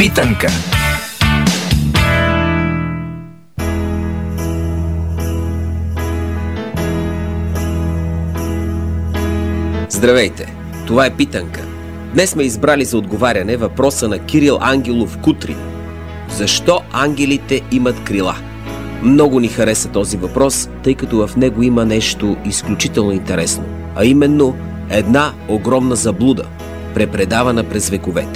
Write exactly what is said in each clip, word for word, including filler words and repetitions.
Питанка. Здравейте! Това е Питанка. Днес сме избрали за отговаряне въпроса на Кирил Ангелов Кутрин. Защо ангелите имат крила? Много ни хареса този въпрос, тъй като в него има нещо изключително интересно, а именно една огромна заблуда, препредавана през вековете.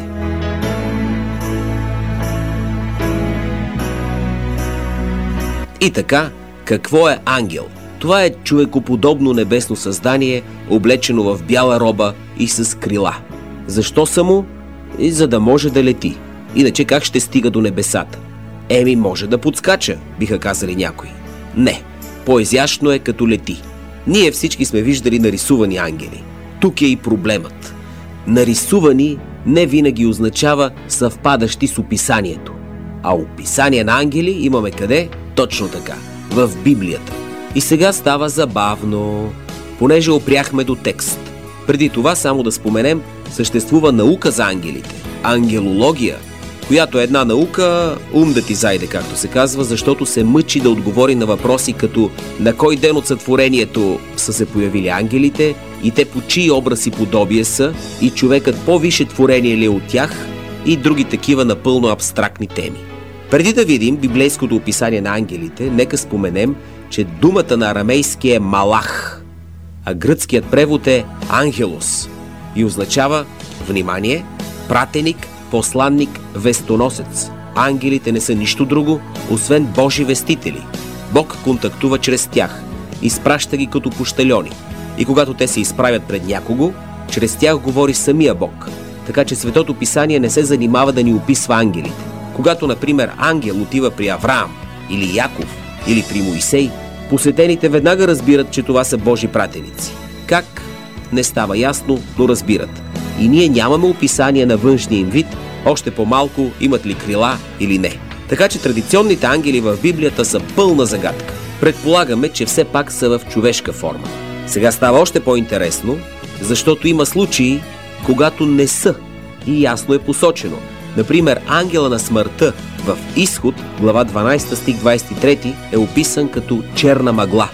И така, какво е ангел? Това е човекоподобно небесно създание, облечено в бяла роба и с крила. Защо само? И за да може да лети. Иначе как ще стига до небесата? Еми, може да подскача, биха казали някои. Не, по-изящно е като лети. Ние всички сме виждали нарисувани ангели. Тук е и проблемът. Нарисувани не винаги означава съвпадащи с описанието. А описание на ангели имаме къде? Точно така, в Библията. И сега става забавно, понеже опряхме до текст. Преди това само да споменем, съществува наука за ангелите. Ангелология, която е една наука, ум да ти зайде, както се казва, защото се мъчи да отговори на въпроси като на кой ден от сътворението са се появили ангелите и те по чий образ и подобие са и човекът по-висше творение ли е от тях и други такива напълно абстрактни теми. Преди да видим библейското описание на ангелите, нека споменем, че думата на арамейски е малах, а гръцкият превод е ангелос и означава, внимание, пратеник, посланник, вестоносец. Ангелите не са нищо друго, освен Божи вестители. Бог контактува чрез тях, изпраща ги като пощальони. И когато те се изправят пред някого, чрез тях говори самия Бог. Така че Светото Писание не се занимава да ни описва ангелите. Когато, например, ангел отива при Авраам или Яков, или при Моисей, посетените веднага разбират, че това са Божи пратеници. Как? Не става ясно, но разбират. И ние нямаме описание на външния им вид, още по-малко имат ли крила или не. Така че традиционните ангели в Библията са пълна загадка. Предполагаме, че все пак са в човешка форма. Сега става още по-интересно, защото има случаи, когато не са. И ясно е посочено. Например, ангела на смъртта в Изход, глава дванадесета, стих двадесет и трети, е описан като черна мъгла.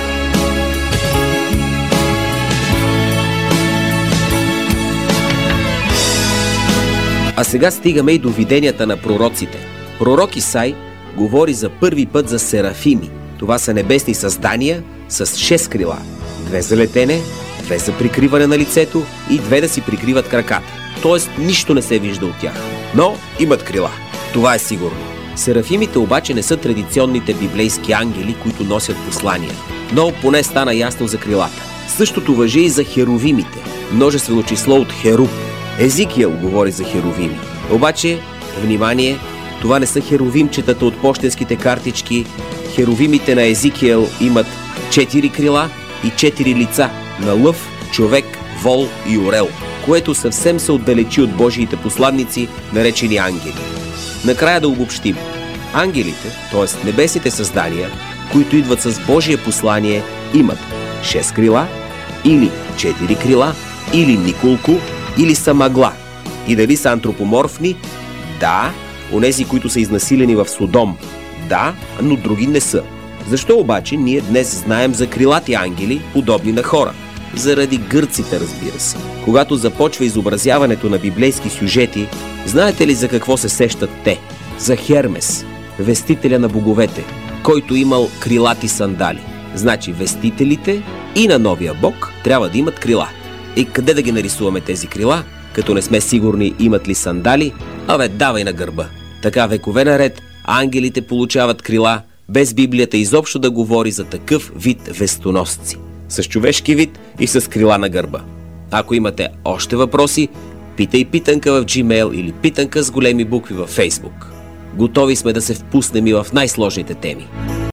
А сега стигаме и до виденията на пророците. Пророк Исай говори за първи път за серафими. Това са небесни създания с шест крила. Две за летене, две за прикриване на лицето и две да си прикриват краката. Тоест нищо не се вижда от тях. Но имат крила. Това е сигурно. Серафимите обаче не са традиционните библейски ангели, които носят послания. Но поне стана ясно за крилата. Същото важи и за херовимите. Множествено число от херуб. Езикиел говори за херовими. Обаче, внимание, това не са херовимчетата от пощенските картички. Херовимите на Езикиел имат четири крила и четири лица на лъв, човек, вол и орел, което съвсем се отдалечи от Божиите посланници, наречени ангели. Накрая да обобщим. Ангелите, т.е. небесните създания, които идват с Божие послание, имат шест крила, или четири крила, или николко, или са мъгла. И дали са антропоморфни? Да, онези, които са изнасилени в Содом. Да, но други не са. Защо обаче ние днес знаем за крилати ангели, подобни на хора? Заради гърците, разбира се. Когато започва изобразяването на библейски сюжети, знаете ли за какво се сещат те? За Хермес, вестителя на боговете, който имал крилати сандали. Значи вестителите и на новия бог трябва да имат крила. И къде да ги нарисуваме тези крила, като не сме сигурни имат ли сандали? Абе, давай на гърба. Така векове наред ангелите получават крила, без Библията изобщо да говори за такъв вид вестоносци. С човешки вид и с крила на гърба. Ако имате още въпроси, питай Питанка в Gmail или Питанка с големи букви във Facebook. Готови сме да се впуснем и в най-сложните теми.